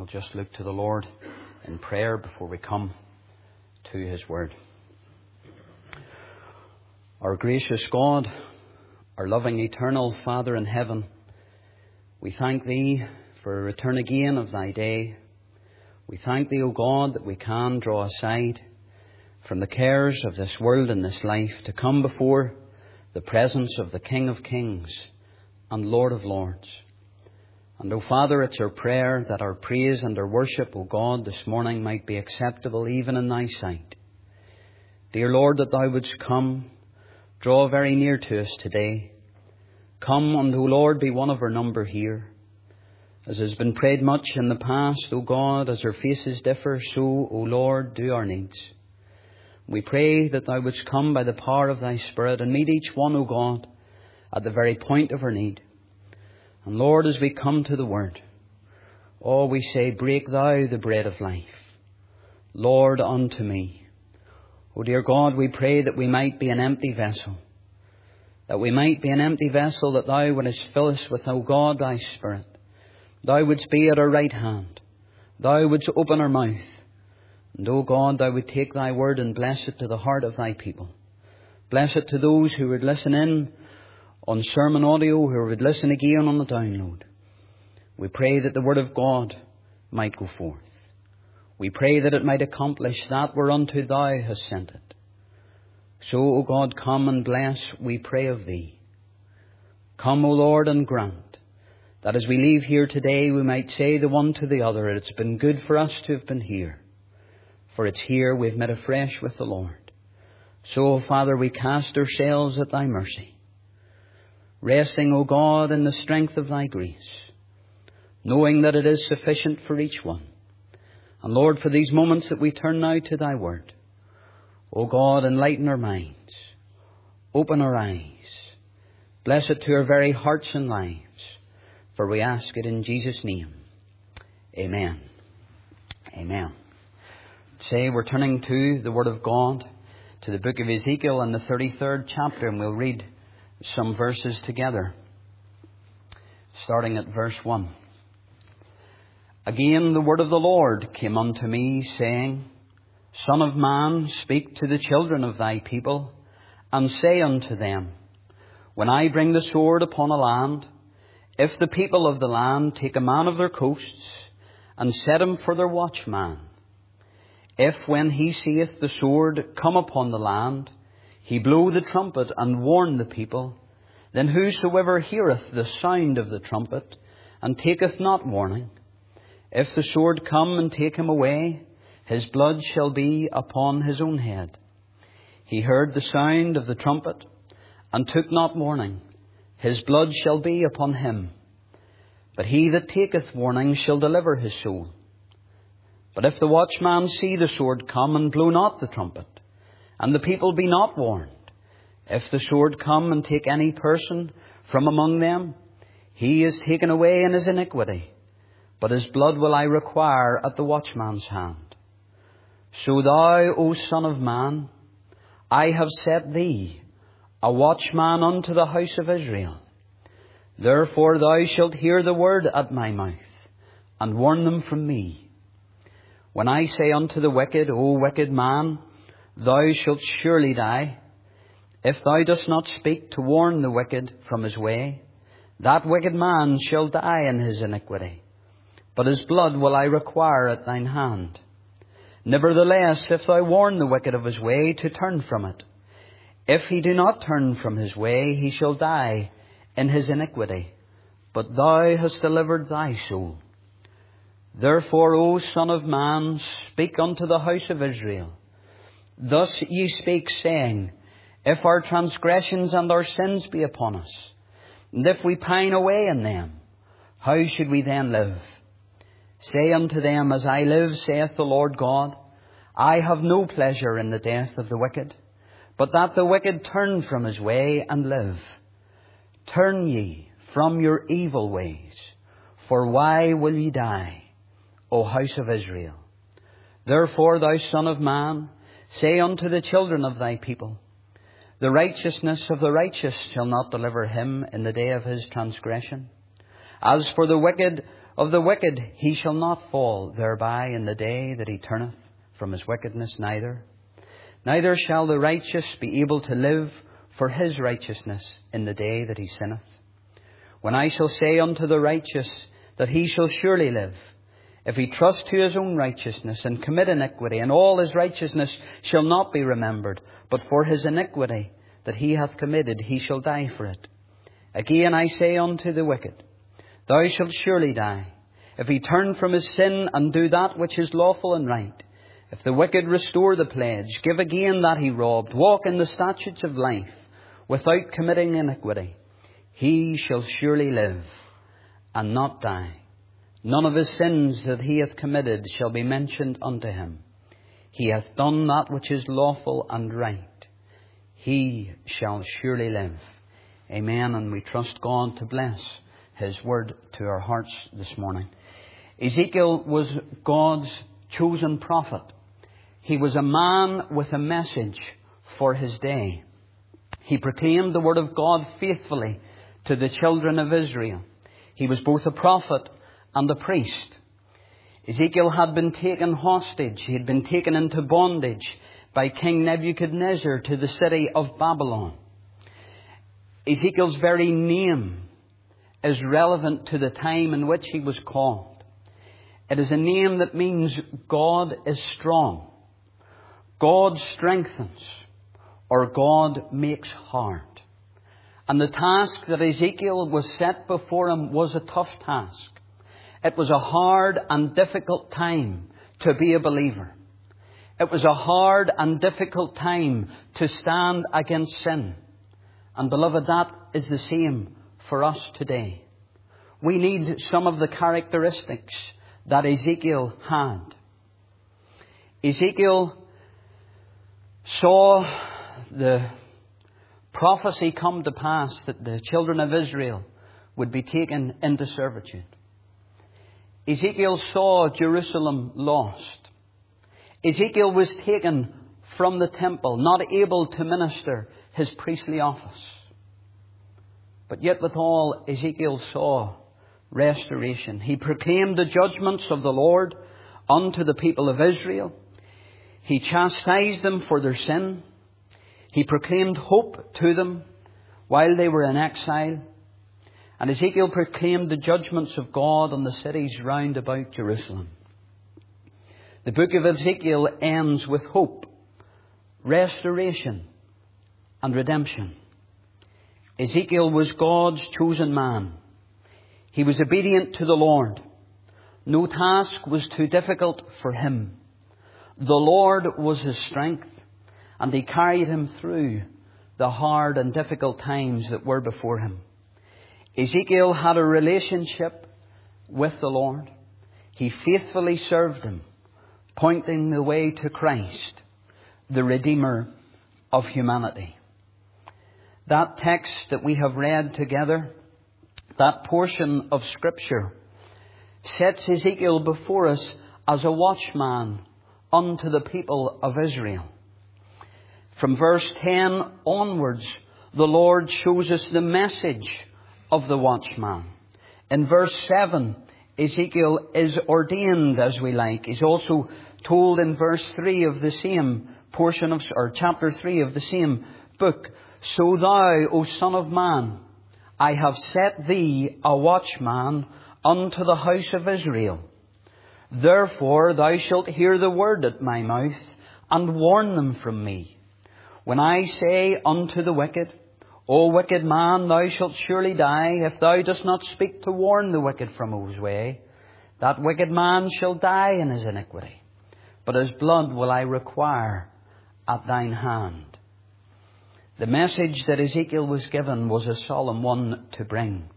We'll just look to the Lord in prayer before we come to His Word. Our gracious God, our loving eternal Father in heaven, we thank Thee for a return again of Thy day. We thank Thee, O God, that we can draw aside from the cares of this world and this life to come before the presence of the King of Kings and Lord of Lords. And, O Father, it's our prayer that our praise and our worship, O God, this morning might be acceptable even in Thy sight. Dear Lord, that Thou wouldst come, draw very near to us today. Come and, O Lord, be one of our number here. As has been prayed much in the past, O God, as our faces differ, so, O Lord, do our needs. We pray that Thou wouldst come by the power of Thy Spirit and meet each one, O God, at the very point of our need. And Lord, as we come to the Word, we say, break Thou the bread of life. Lord, unto me. O dear God, we pray that we might be an empty vessel. That we might be an empty vessel, that Thou wouldst fill us with, O God, Thy Spirit. Thou wouldst be at our right hand. Thou wouldst open our mouth. And, O God, Thou would take Thy Word and bless it to the heart of Thy people. Bless it to those who would listen in on sermon audio, who would listen again on the download. We pray that the Word of God might go forth. We pray that it might accomplish that whereunto Thou hast sent it. So, O God, come and bless, we pray of Thee. Come, O Lord, and grant that as we leave here today, we might say the one to the other, it's been good for us to have been here. For it's here we've met afresh with the Lord. So, Father, we cast ourselves at Thy mercy, resting, O God, in the strength of Thy grace, knowing that it is sufficient for each one. And Lord, for these moments that we turn now to Thy Word, O God, enlighten our minds, open our eyes, bless it to our very hearts and lives, for we ask it in Jesus' name. Amen. Amen. Today we're turning to the Word of God, to the book of Ezekiel in the 33rd chapter, and we'll read some verses together, starting at verse 1. Again the word of the Lord came unto me, saying, Son of man, speak to the children of thy people, and say unto them, When I bring the sword upon a land, if the people of the land take a man of their coasts, and set him for their watchman, if when he seeth the sword come upon the land, he blow the trumpet and warn the people, then whosoever heareth the sound of the trumpet, and taketh not warning, if the sword come and take him away, his blood shall be upon his own head. He heard the sound of the trumpet, and took not warning, his blood shall be upon him. But he that taketh warning shall deliver his soul. But if the watchman see the sword come, and blow not the trumpet, and the people be not warned, if the sword come and take any person from among them, he is taken away in his iniquity, but his blood will I require at the watchman's hand. So thou, O Son of man, I have set thee a watchman unto the house of Israel. Therefore thou shalt hear the word at my mouth, and warn them from me. When I say unto the wicked, O wicked man, thou shalt surely die, if thou dost not speak to warn the wicked from his way, that wicked man shall die in his iniquity, but his blood will I require at thine hand. Nevertheless, if thou warn the wicked of his way to turn from it, if he do not turn from his way, he shall die in his iniquity, but thou hast delivered thy soul. Therefore, O Son of man, speak unto the house of Israel. Thus ye speak, saying, If our transgressions and our sins be upon us, and if we pine away in them, how should we then live? Say unto them, As I live, saith the Lord God, I have no pleasure in the death of the wicked, but that the wicked turn from his way and live. Turn ye from your evil ways, for why will ye die, O house of Israel? Therefore, thou Son of man, say unto the children of thy people, The righteousness of the righteous shall not deliver him in the day of his transgression. As for the wicked, Of the wicked he shall not fall thereby in the day that he turneth from his wickedness, neither shall the righteous be able to live for his righteousness in the day that he sinneth. When I shall say unto the righteous that he shall surely live, if he trust to his own righteousness and commit iniquity, and all his righteousness shall not be remembered, but for his iniquity that he hath committed he shall die for it. Again I say unto the wicked, thou shalt surely die, if he turn from his sin and do that which is lawful and right. If the wicked restore the pledge, give again that he robbed, walk in the statutes of life, without committing iniquity, he shall surely live and not die. None of his sins that he hath committed shall be mentioned unto him. He hath done that which is lawful and right. He shall surely live. Amen. And we trust God to bless his word to our hearts this morning. Ezekiel was God's chosen prophet. He was a man with a message for his day. He proclaimed the word of God faithfully to the children of Israel. He was both a prophet and a priest. Ezekiel had been taken hostage. He had been taken into bondage by King Nebuchadnezzar to the city of Babylon. Ezekiel's very name is relevant to the time in which he was called. It is a name that means God is strong, God strengthens, or God makes hard. And the task that Ezekiel was set before him was a tough task. It was a hard and difficult time to be a believer. It was a hard and difficult time to stand against sin. And beloved, that is the same for us today. We need some of the characteristics that Ezekiel had. Ezekiel saw the prophecy come to pass that the children of Israel would be taken into servitude. Ezekiel saw Jerusalem lost. Ezekiel was taken from the temple, not able to minister his priestly office. But yet withal, Ezekiel saw restoration. He proclaimed the judgments of the Lord unto the people of Israel. He chastised them for their sin. He proclaimed hope to them while they were in exile. And Ezekiel proclaimed the judgments of God on the cities round about Jerusalem. The book of Ezekiel ends with hope, restoration, and redemption. Ezekiel was God's chosen man. He was obedient to the Lord. No task was too difficult for him. The Lord was his strength, and he carried him through the hard and difficult times that were before him. Ezekiel had a relationship with the Lord. He faithfully served him, pointing the way to Christ, the Redeemer of humanity. That text that we have read together, that portion of Scripture, sets Ezekiel before us as a watchman unto the people of Israel. From verse 10 onwards, the Lord shows us the message of the watchman. In verse 7, Ezekiel is ordained, as we like. He's also told in verse 3 of the same portion of, or chapter 3 of the same book, So thou, O son of man, I have set thee a watchman unto the house of Israel. Therefore thou shalt hear the word at my mouth, and warn them from me. When I say unto the wicked, O wicked man, thou shalt surely die, if thou dost not speak to warn the wicked from his way, that wicked man shall die in his iniquity, but his blood will I require at thine hand. The message that Ezekiel was given was a solemn one to bring.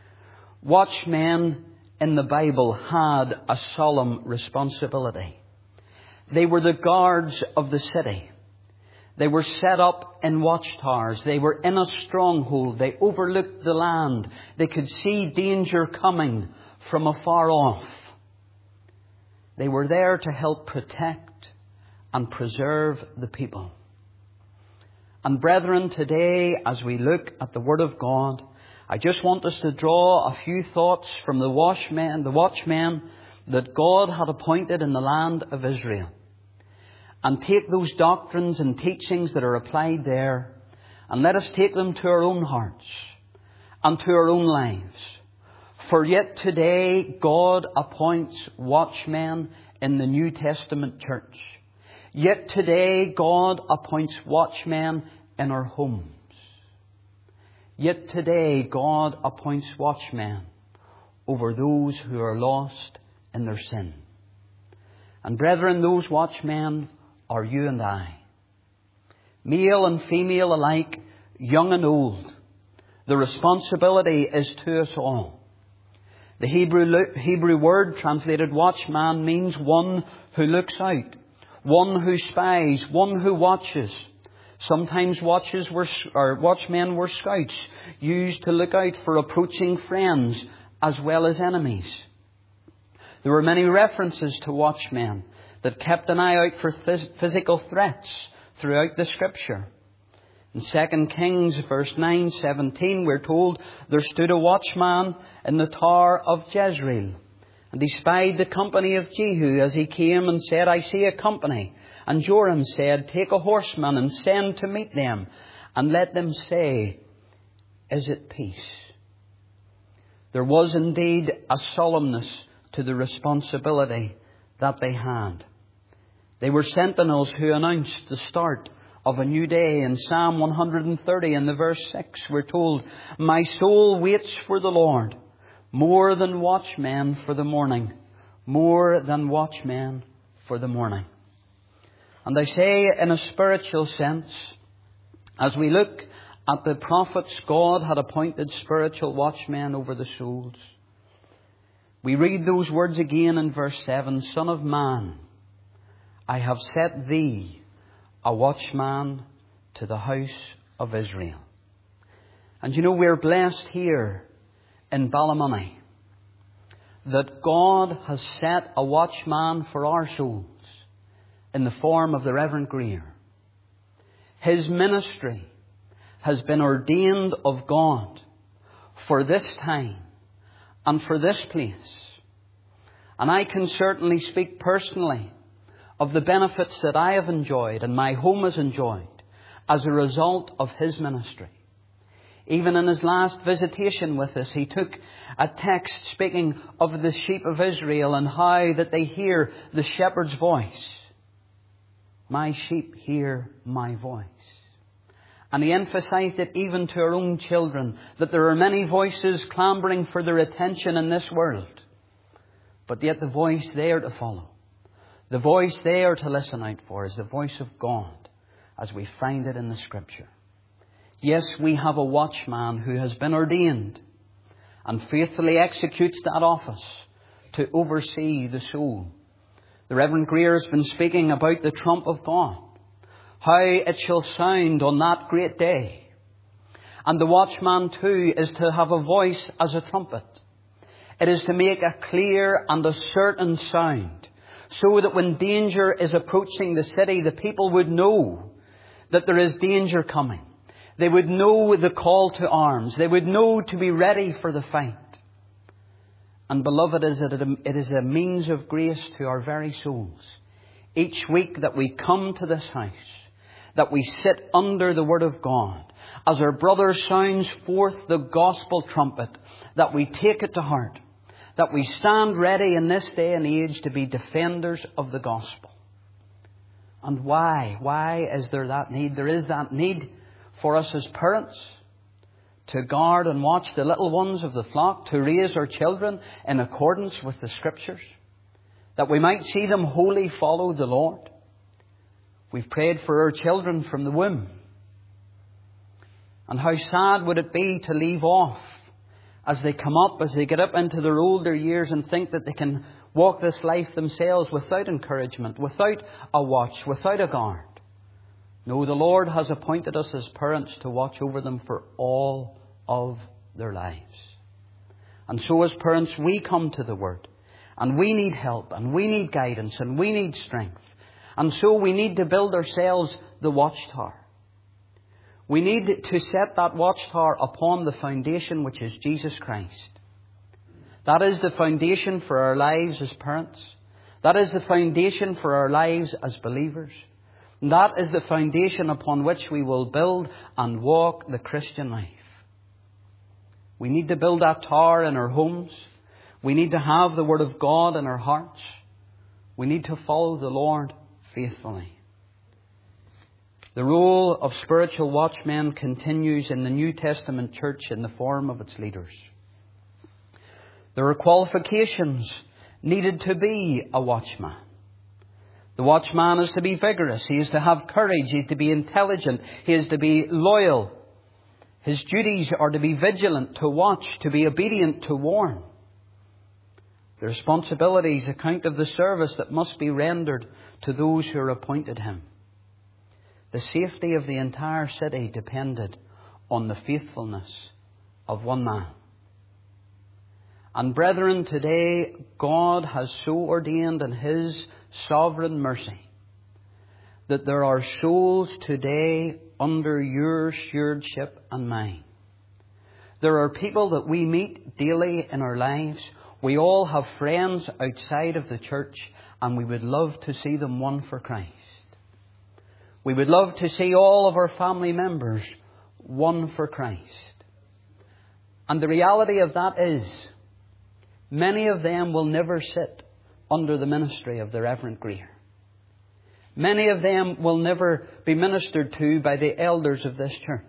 Watchmen in the Bible had a solemn responsibility. They were the guards of the city. They were set up in watchtowers. They were in a stronghold. They overlooked the land. They could see danger coming from afar off. They were there to help protect and preserve the people. And brethren, today, as we look at the Word of God, I just want us to draw a few thoughts from the watchmen that God had appointed in the land of Israel, and take those doctrines and teachings that are applied there, and let us take them to our own hearts and to our own lives. For yet today God appoints watchmen in the New Testament church. Yet today God appoints watchmen in our homes. Yet today God appoints watchmen over those who are lost in their sin. And brethren, those watchmen are you and I. Male and female alike, young and old. The responsibility is to us all. The Hebrew word translated watchman means one who looks out, one who spies, one who watches. Sometimes watchmen were scouts, used to look out for approaching friends as well as enemies. There were many references to watchmen that kept an eye out for physical threats throughout the Scripture. In 2 Kings verse 9-17, we're told there stood a watchman in the tower of Jezreel, and he spied the company of Jehu as he came and said, I see a company. And Joram said, take a horseman and send to meet them, and let them say, is it peace? There was indeed a solemnness to the responsibility that they had. They were sentinels who announced the start of a new day. In Psalm 130 in the verse 6 we're told, my soul waits for the Lord, more than watchmen for the morning, more than watchmen for the morning. And I say in a spiritual sense, as we look at the prophets God had appointed spiritual watchmen over the souls, we read those words again in verse 7, Son of man, I have set thee a watchman to the house of Israel. And you know, we're blessed here in Ballymoney that God has set a watchman for our souls in the form of the Reverend Greer. His ministry has been ordained of God for this time and for this place. And I can certainly speak personally of the benefits that I have enjoyed and my home has enjoyed as a result of his ministry. Even in his last visitation with us, he took a text speaking of the sheep of Israel and how that they hear the shepherd's voice. My sheep hear my voice. And he emphasized it even to our own children, that there are many voices clambering for their attention in this world, but yet the voice they are to follow, the voice they are to listen out for, is the voice of God as we find it in the Scripture. Yes, we have a watchman who has been ordained and faithfully executes that office to oversee the soul. The Reverend Greer has been speaking about the trump of God, how it shall sound on that great day. And the watchman too is to have a voice as a trumpet. It is to make a clear and a certain sound, so that when danger is approaching the city, the people would know that there is danger coming. They would know the call to arms. They would know to be ready for the fight. And beloved, it is a means of grace to our very souls. Each week that we come to this house, that we sit under the Word of God, as our brother sounds forth the gospel trumpet, that we take it to heart, that we stand ready in this day and age to be defenders of the gospel. And why? Why is there that need? There is that need for us as parents to guard and watch the little ones of the flock, to raise our children in accordance with the Scriptures, that we might see them wholly follow the Lord. We've prayed for our children from the womb. And how sad would it be to leave off as they come up, as they get up into their older years and think that they can walk this life themselves without encouragement, without a watch, without a guard. No, the Lord has appointed us as parents to watch over them for all of their lives. And so as parents, we come to the Word, and we need help, and we need guidance, and we need strength. And so we need to build ourselves the watchtower. We need to set that watchtower upon the foundation which is Jesus Christ. That is the foundation for our lives as parents. That is the foundation for our lives as believers. And that is the foundation upon which we will build and walk the Christian life. We need to build that tower in our homes. We need to have the Word of God in our hearts. We need to follow the Lord faithfully. The role of spiritual watchmen continues in the New Testament church in the form of its leaders. There are qualifications needed to be a watchman. The watchman is to be vigorous. He is to have courage. He is to be intelligent. He is to be loyal. His duties are to be vigilant, to watch, to be obedient, to warn. The responsibilities account of the service that must be rendered to those who are appointed him. The safety of the entire city depended on the faithfulness of one man. And brethren, today God has so ordained in His sovereign mercy that there are souls today under your stewardship and mine. There are people that we meet daily in our lives. We all have friends outside of the church, and we would love to see them won for Christ. We would love to see all of our family members won for Christ. And the reality of that is, many of them will never sit under the ministry of the Reverend Greer. Many of them will never be ministered to by the elders of this church.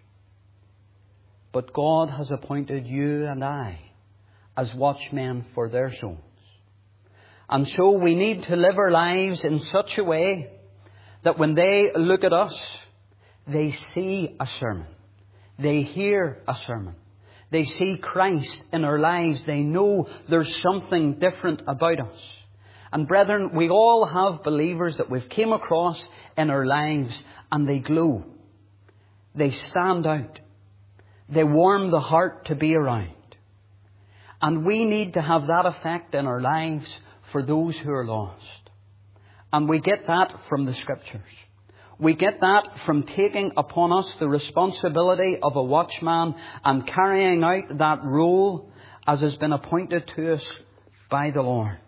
But God has appointed you and I as watchmen for their souls. And so we need to live our lives in such a way that when they look at us, they see a sermon. They hear a sermon. They see Christ in our lives. They know there's something different about us. And brethren, we all have believers that we've came across in our lives, and they glow. They stand out. They warm the heart to be around. And we need to have that effect in our lives for those who are lost. And we get that from the Scriptures. We get that from taking upon us the responsibility of a watchman and carrying out that role as has been appointed to us by the Lord.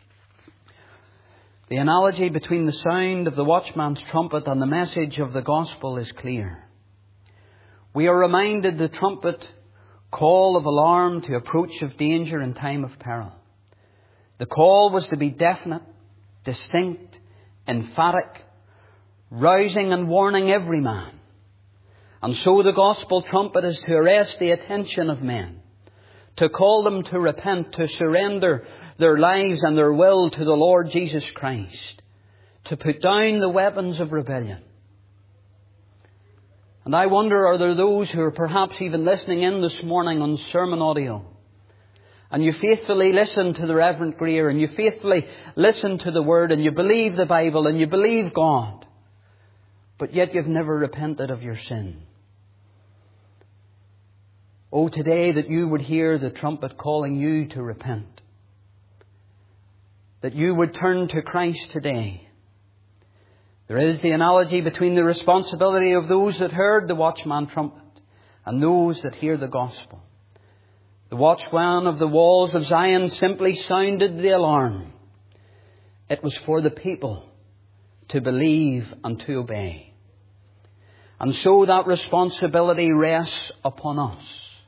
The analogy between the sound of the watchman's trumpet and the message of the gospel is clear. We are reminded the trumpet call of alarm to approach of danger in time of peril. The call was to be definite, distinct, emphatic, rousing and warning every man. And so the gospel trumpet is to arrest the attention of men, to call them to repent, to surrender their lives and their will to the Lord Jesus Christ, to put down the weapons of rebellion. And I wonder, are there those who are perhaps even listening in this morning on sermon audio, and you faithfully listen to the Reverend Greer, and you faithfully listen to the Word, and you believe the Bible, and you believe God, but yet you've never repented of your sin? Oh, today that you would hear the trumpet calling you to repent. That you would turn to Christ today. There is the analogy between the responsibility of those that heard the watchman trumpet and those that hear the gospel. The watchman of the walls of Zion simply sounded the alarm. It was for the people to believe and to obey. And so that responsibility rests upon us.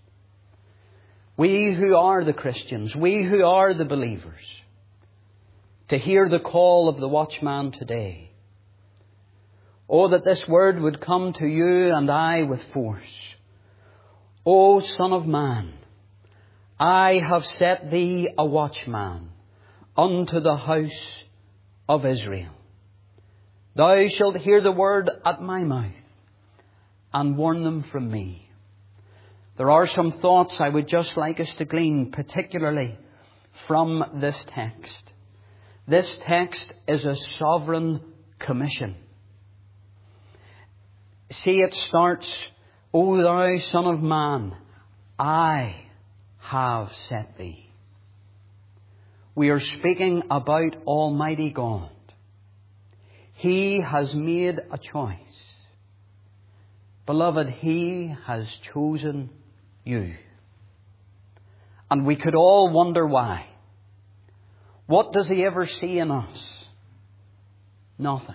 We who are the Christians, we who are the believers, to hear the call of the watchman today. Oh, that this word would come to you and I with force. O Son of Man, I have set thee a watchman unto the house of Israel. Thou shalt hear the word at my mouth and warn them from me. There are some thoughts I would just like us to glean, particularly from this text. This text is a sovereign commission. See, it starts, O thou Son of Man, I have set thee. We are speaking about Almighty God. He has made a choice. Beloved, He has chosen you. And we could all wonder why. What does He ever see in us? Nothing.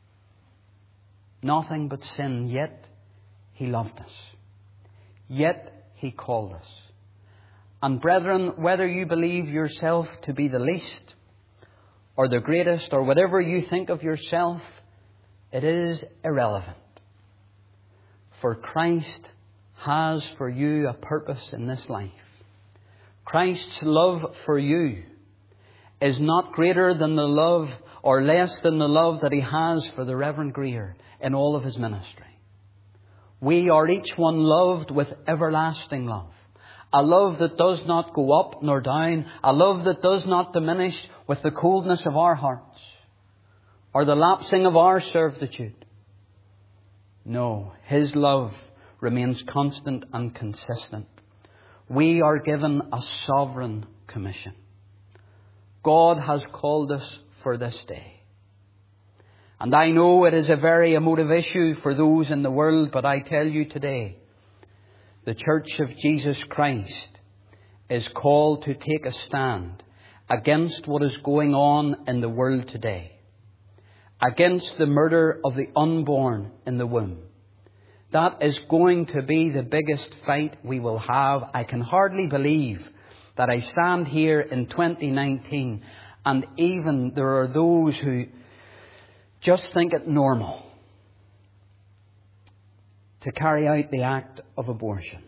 Nothing but sin. Yet He loved us. Yet He called us. And brethren, whether you believe yourself to be the least or the greatest or whatever you think of yourself, it is irrelevant. For Christ has for you a purpose in this life. Christ's love for you is not greater than the love or less than the love that He has for the Reverend Greer in all of his ministry. We are each one loved with everlasting love. A love that does not go up nor down. A love that does not diminish with the coldness of our hearts or the lapsing of our servitude. No, His love remains constant and consistent. We are given a sovereign commission. God has called us for this day. And I know it is a very emotive issue for those in the world, but I tell you today, the Church of Jesus Christ is called to take a stand against what is going on in the world today. Against the murder of the unborn in the womb. That is going to be the biggest fight we will have. I can hardly believe that I stand here in 2019 and even there are those who just think it normal to carry out the act of abortion.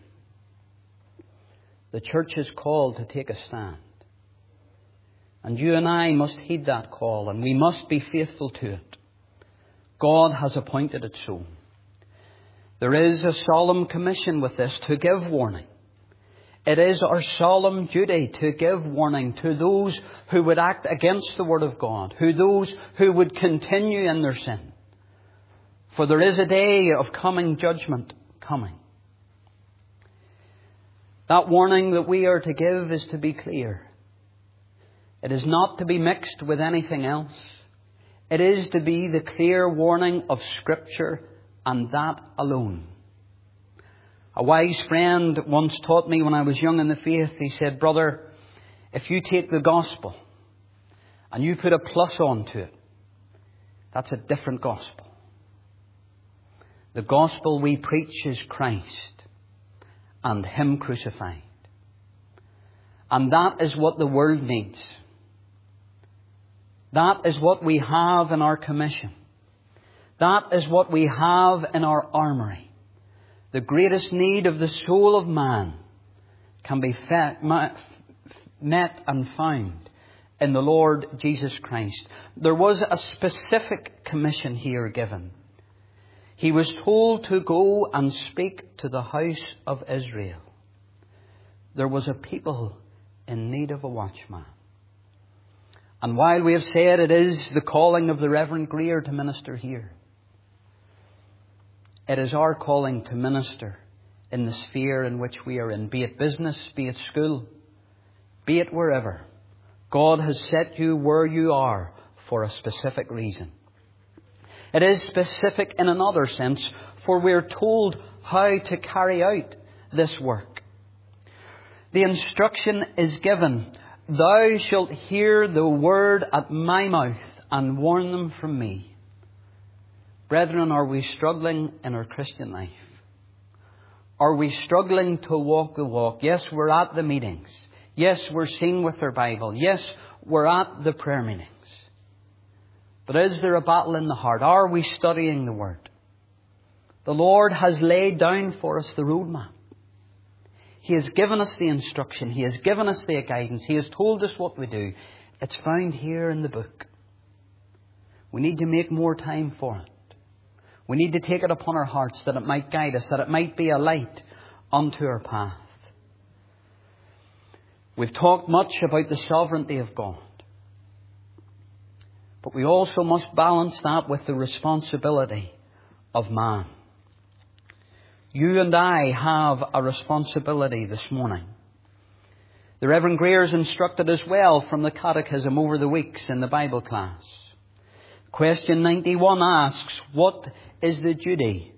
The church is called to take a stand. And you and I must heed that call and we must be faithful to it. God has appointed it so. There is a solemn commission with this to give warning. It is our solemn duty to give warning to those who would act against the Word of God, those who would continue in their sin. For there is a day of coming judgment coming. That warning that we are to give is to be clear. It is not to be mixed with anything else. It is to be the clear warning of Scripture and that alone. A wise friend once taught me when I was young in the faith, he said, "Brother, if you take the gospel and you put a plus onto it, that's a different gospel. The gospel we preach is Christ and Him crucified. And that is what the world needs. That is what we have in our commission. That is what we have in our armoury. The greatest need of the soul of man can be met and found in the Lord Jesus Christ." There was a specific commission here given. He was told to go and speak to the house of Israel. There was a people in need of a watchman. And while we have said it is the calling of the Reverend Greer to minister here, it is our calling to minister in the sphere in which we are in, be it business, be it school, be it wherever. God has set you where you are for a specific reason. It is specific in another sense, for we are told how to carry out this work. The instruction is given, "Thou shalt hear the word at my mouth and warn them from me." Brethren, are we struggling in our Christian life? Are we struggling to walk the walk? Yes, we're at the meetings. Yes, we're seen with our Bible. Yes, we're at the prayer meetings. But is there a battle in the heart? Are we studying the Word? The Lord has laid down for us the roadmap. He has given us the instruction. He has given us the guidance. He has told us what we do. It's found here in the book. We need to make more time for it. We need to take it upon our hearts that it might guide us, that it might be a light unto our path. We've talked much about the sovereignty of God. But we also must balance that with the responsibility of man. You and I have a responsibility this morning. The Reverend Greer is instructed as well from the Catechism over the weeks in the Bible class. Question 91 asks, what is the duty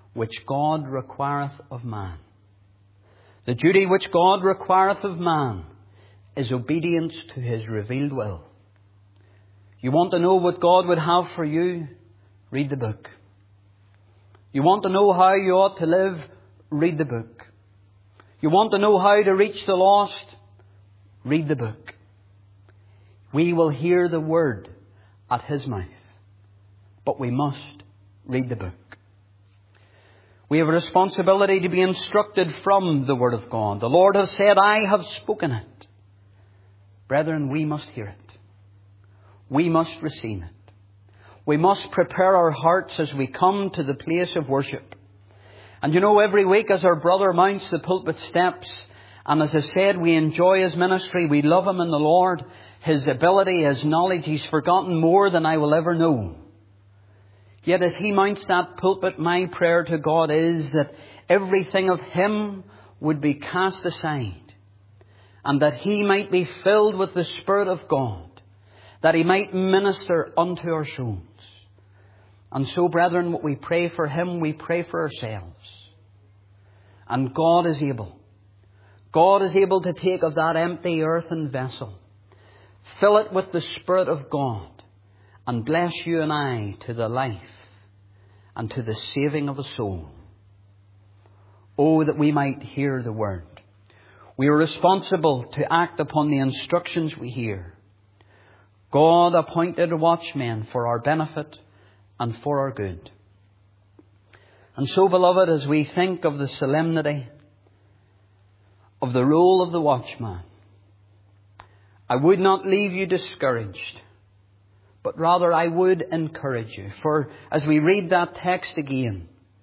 which God requireth of man. The duty which God requireth of man is obedience to His revealed will. You want to know what God would have for you? Read the book. You want to know how you ought to live? Read the book. You want to know how to reach the lost? Read the book. We will hear the word at His mouth, but we must read the book. We have a responsibility to be instructed from the Word of God. The Lord has said, I have spoken it. Brethren, we must hear it. We must receive it. We must prepare our hearts as we come to the place of worship. And you know, every week as our brother mounts the pulpit steps, and as I said, we enjoy his ministry, we love him in the Lord, his ability, his knowledge, he's forgotten more than I will ever know. Yet as he mounts that pulpit, my prayer to God is that everything of him would be cast aside, and that he might be filled with the Spirit of God, that he might minister unto our souls. And so, brethren, what we pray for him, we pray for ourselves. And God is able. God is able to take of that empty earthen vessel, fill it with the Spirit of God, and bless you and I to the life and to the saving of a soul. Oh, that we might hear the word. We are responsible to act upon the instructions we hear. God appointed watchmen for our benefit and for our good. And so, beloved, as we think of the solemnity of the role of the watchman, I would not leave you discouraged, but rather I would encourage you. For as we read that text again,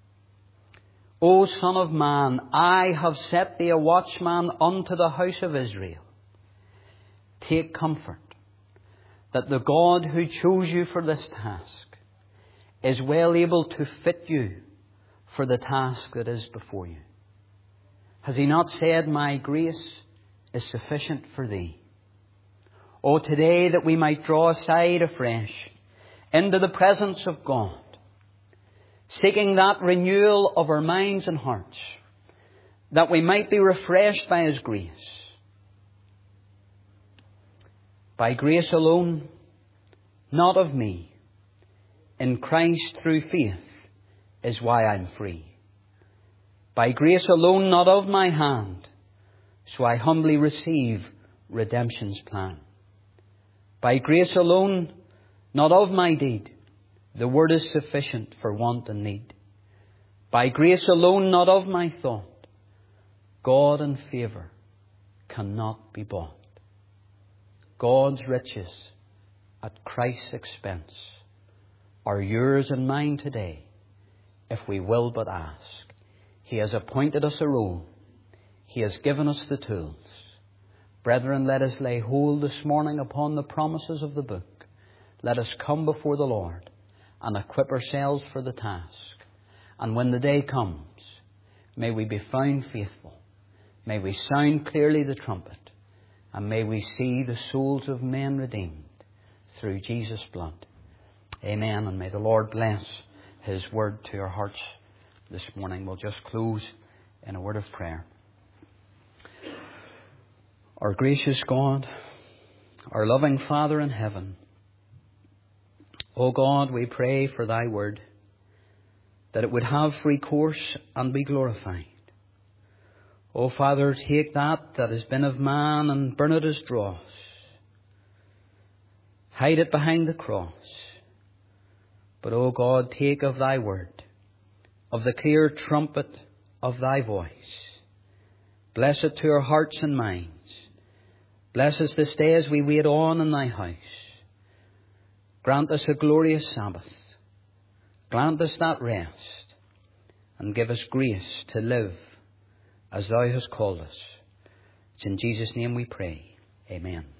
O Son of Man, I have set thee a watchman unto the house of Israel. Take comfort that the God who chose you for this task is well able to fit you for the task that is before you. Has He not said, my grace is sufficient for thee? Oh, today that we might draw aside afresh into the presence of God, seeking that renewal of our minds and hearts, that we might be refreshed by His grace. By grace alone, not of me, in Christ through faith is why I'm free. By grace alone, not of my hand, so I humbly receive redemption's plan. By grace alone, not of my deed, the word is sufficient for want and need. By grace alone, not of my thought, God and favour cannot be bought. God's riches at Christ's expense are yours and mine today, if we will but ask. He has appointed us a role. He has given us the tools. Brethren, let us lay hold this morning upon the promises of the book. Let us come before the Lord and equip ourselves for the task. And when the day comes, may we be found faithful. May we sound clearly the trumpet. And may we see the souls of men redeemed through Jesus' blood. Amen. And may the Lord bless His word to our hearts this morning. We'll just close in a word of prayer. Our gracious God, our loving Father in heaven, O God, we pray for Thy word, that it would have free course and be glorified. O Father, take that has been of man and burn it as dross. Hide it behind the cross. But, O God, take of Thy word, of the clear trumpet of Thy voice. Bless it to our hearts and minds. Bless us this day as we wait on in Thy house. Grant us a glorious Sabbath. Grant us that rest. And give us grace to live as Thou hast called us. It's in Jesus' name we pray. Amen.